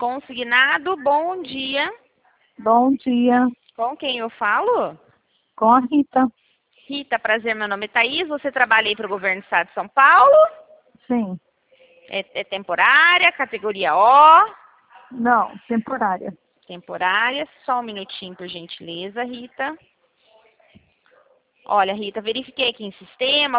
Consignado, bom dia. Bom dia, Com quem eu falo? com a Rita. Rita, prazer, meu nome é Thaís. Você trabalha aí para o governo do estado de São Paulo? Sim, É temporária, categoria O? não, temporária. Temporária. Só um minutinho, por gentileza, Rita. Olha, Rita, verifiquei aqui em sistema.